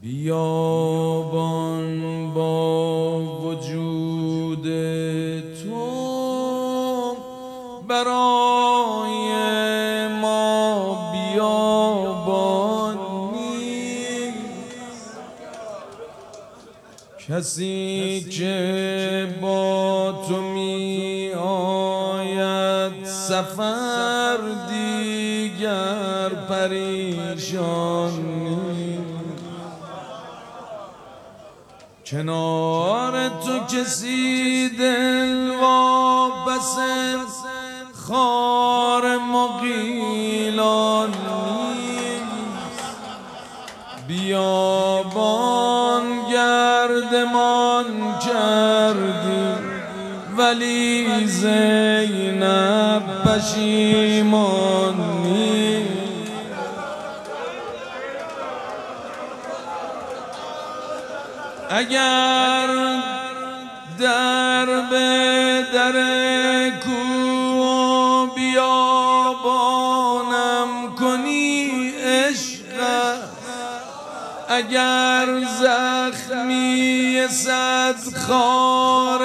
بیابان با وجود تو برای ما بیابان نیست. کسی که با تو می آید سفر دیگر پریشان نیست. کنار تو کسی دل وابسته خار مغیلان نیست. بیابان گردمان کردی ولی زینب پشیمان نیست. اگر در به در کوه بیابانم کنی عشق، اگر زخمی صد خار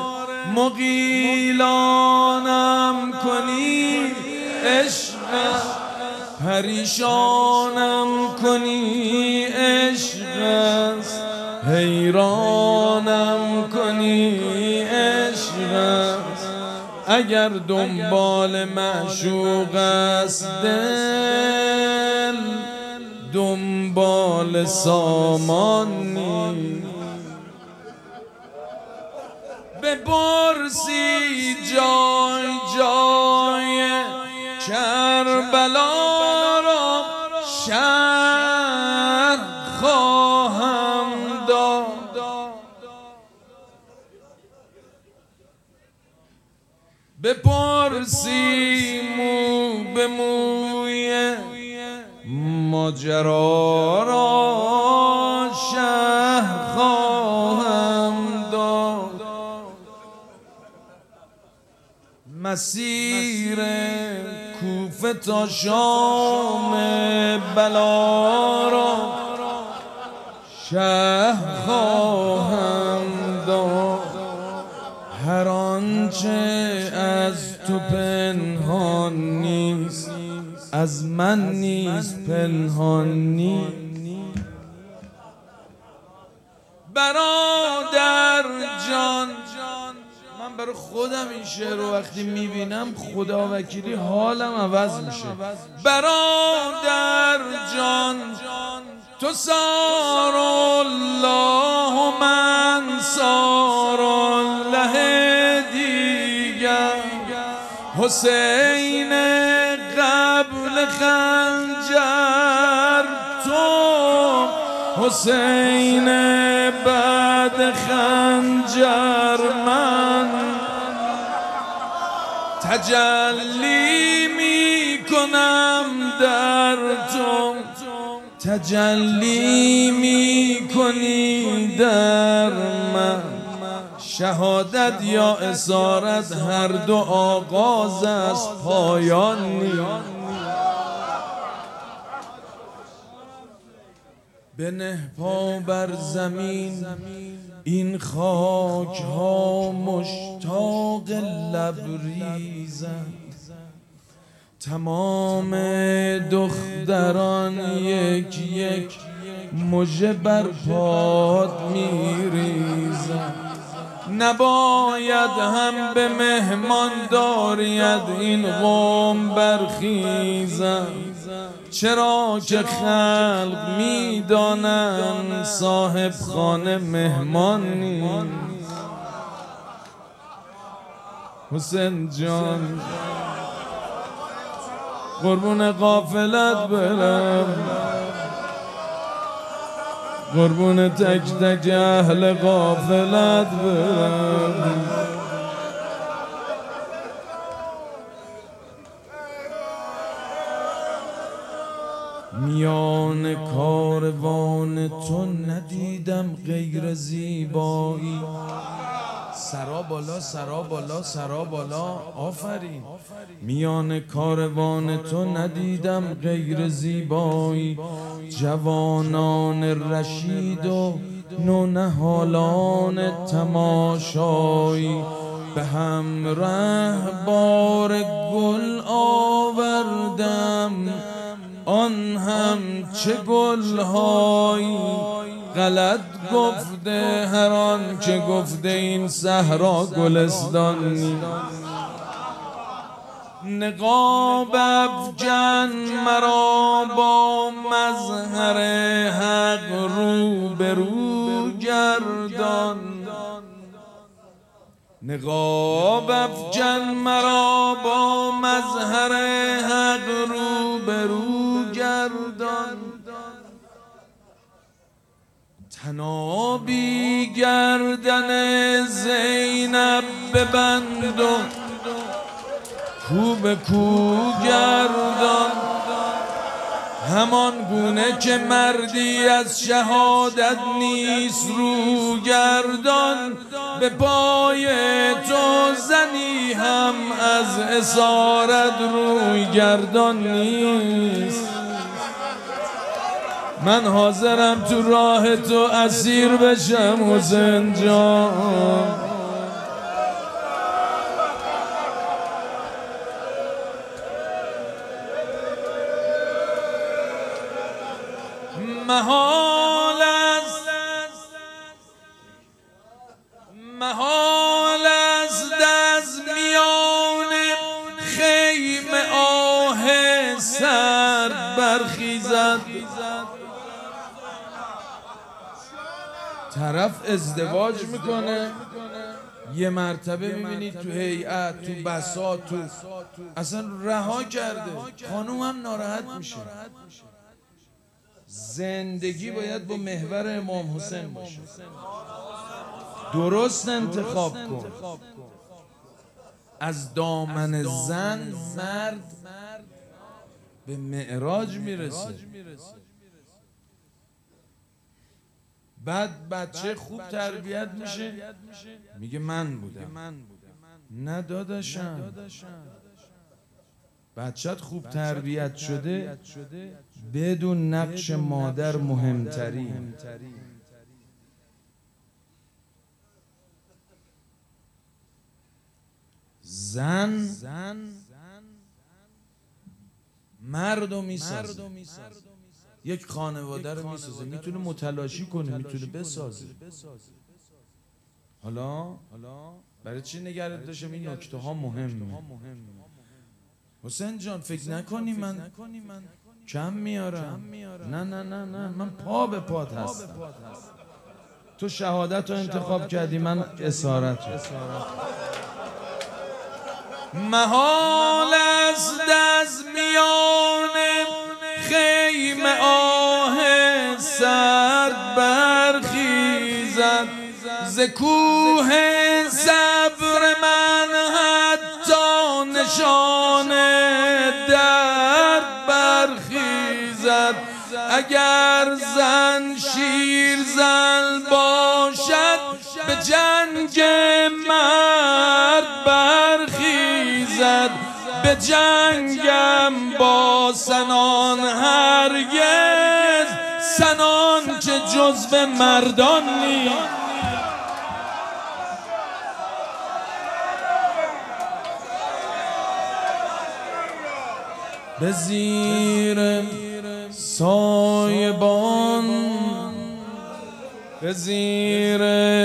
مغیلانم کنی عشق، پریشانم کنی عشق است، حیرانم کنی عشق است. اگر دنبال معشوق است دل دنبال سامان نیست. بپرسی جای جای کربلا را شرح خواهم داد. بپرسی مو به موی ماجرا را شرح خواهم داد. مسیر کوفه تا شام بلا را شرح خواهم داد. هر آنچه از تو پنهان نیست از من نیز پنهان نیست. برادر جان، من برای خودم این شعر رو وقتی میبینم خدا وکیلی حالم عوض میشه. برادر جان تو سار الله و من سار الله دیگر. حسین قبل خنجر تو، حسین بعد خنجر من. تجلی می کنم در تو، تجلی می کنی در من. شهادت یا اسارت هر دو آغاز از پایان نیست. بنه پا بر زمین این خاک ها مشتاق لبریزند. تمام دختران یک یک مژه بر پات میریزند. نباید هم به مهمان داریت این قوم برخیزند. چرا که خلق میدانند صاحب خانه مهمان نیست. حسین جان قربون قافلت برم، قربون تک تک اهل قافلت برم. میان کاروان تو ندیدم غیر زیبایی. سرا بالا سرا بالا سرا بالا آفرین. میان کاروان تو ندیدم غیر زیبایی، جوانان رشید و نونهالان تماشایی. به همراه بار گل آوردم، آن هم چه گلهایی. غلط گفته هر آن که گفته این صحرا گلستان نیست. نقاب افکن مرا با مظهر حق رو به رو گردان. نقاب افکن مرا با مظهر حق رو به رو گردان. تنابی گردن زینب ببند و کو به کو گردان. همان گونه که مردی از شهادت نیست رو گردان، به پای تو زنی هم از اسارت روی گردان نیست. من حاضرم تو راه تو اسیر بشم حسین جان. محال است از میان خیمه آه سرد برخیزد. طرف ازدواج میکنه، یه مرتبه میبینید تو هیئت، تو بساط، تو اصلا رها کرده، خانوم هم ناراحت میشه. زندگی باید با محور امام حسین باشه. درست انتخاب کن. از دامن زن مرد به معراج میرسه. بعد بچه خوب تربیت میشه، میگه من بودم. نه داداشم، بچت خوب تربیت شده بدون نقش مادر مهمتری. زن مردو میسازه، یک خانواده رو میسازه، میتونه متلاشی کنه، میتونه بسازه. حالا برای چی نگرد داشتم؟ این نکته ها مهمه. حسین جان فکر نکنی من کم میارم. نه نه نه نه، من پا به پات هستم. تو شهادت رو انتخاب کردی، من اسارت رو. محال است از میان خیمه آه سرد برخیزد. ز کوه صبر من حتی نشان درد برخیزد. اگر زن شیرزن باشد به جنگ مرد برخیزد. به جنگم با سنان هرگز، سنان که جزو مردان نیست. به زیر سایبان، به زیر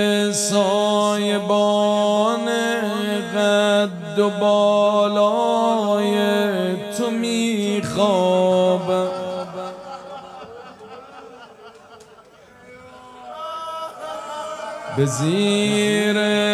سایبان قد و بالای تو میخوابم. به زیر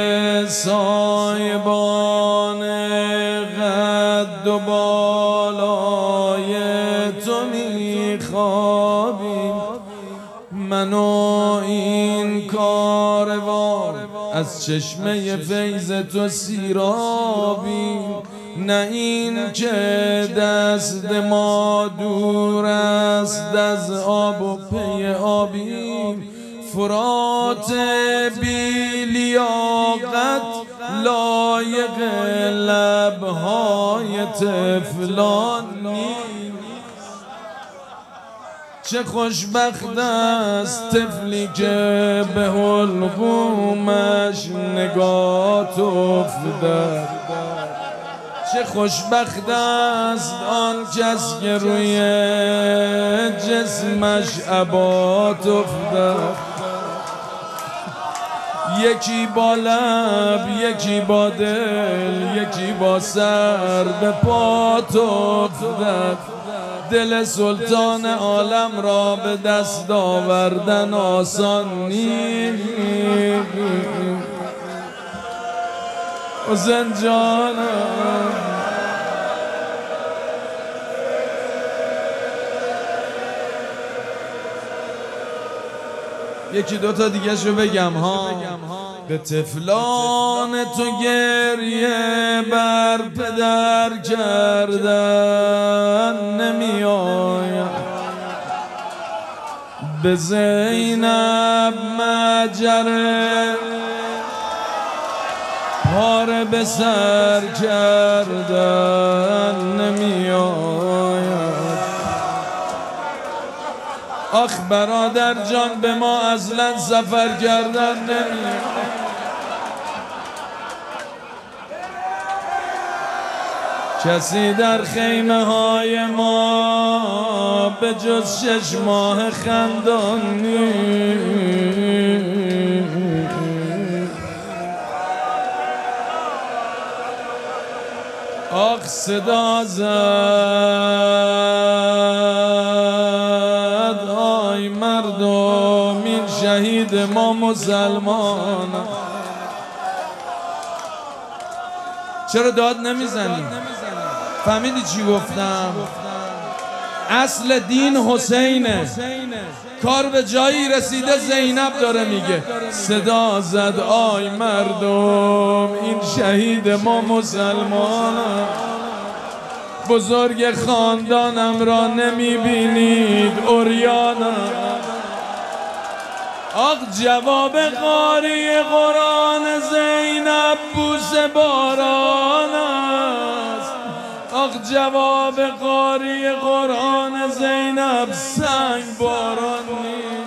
سایبان قد و بالای تو میخوابیم. من و این کاروان از چشمه فیض تو سیرابیم. نه این که دست ما دور است از آب و پی آبیم. فرات بی لیاقت لایق لبهای طفلان نیست. چه خوشبخت است طفلی که به حلقومش نگاه افتد. چه خوشبخت است آن کس که روی جسمش عبات افتد. یکی با لب، یکی با دل، یکی با سر به پات افتد. دل سلطان عالم را به دست آوردن آسان نیست. حسین جانم یکی دوتا دیگه شو بگم ها. به طفلان تو گریه بر پدر کردن نمی آید. به زینب مجره پاره به سر کردن نمی آید. آخ برادر جان به ما اصلا سفر کردن نمیاد. کسی در خیمه های ما به جز 6 ماه خندان نیست. آخ صدا زد آی مردم این شهید ما مسلمان. چرا داد نمیزنی؟ فهمیدی چی گفتم؟ اصل دین حسینه. کار به جایی رسیده زینب داره میگه صدا زد آی مردم این شهید ما مسلمان. بزرگ خاندانم را نمیبینید عریانم. آخ جواب قاری قرآن زینب بوس باران است. آخ جواب قاری قرآن زینب سنگ باران نیست.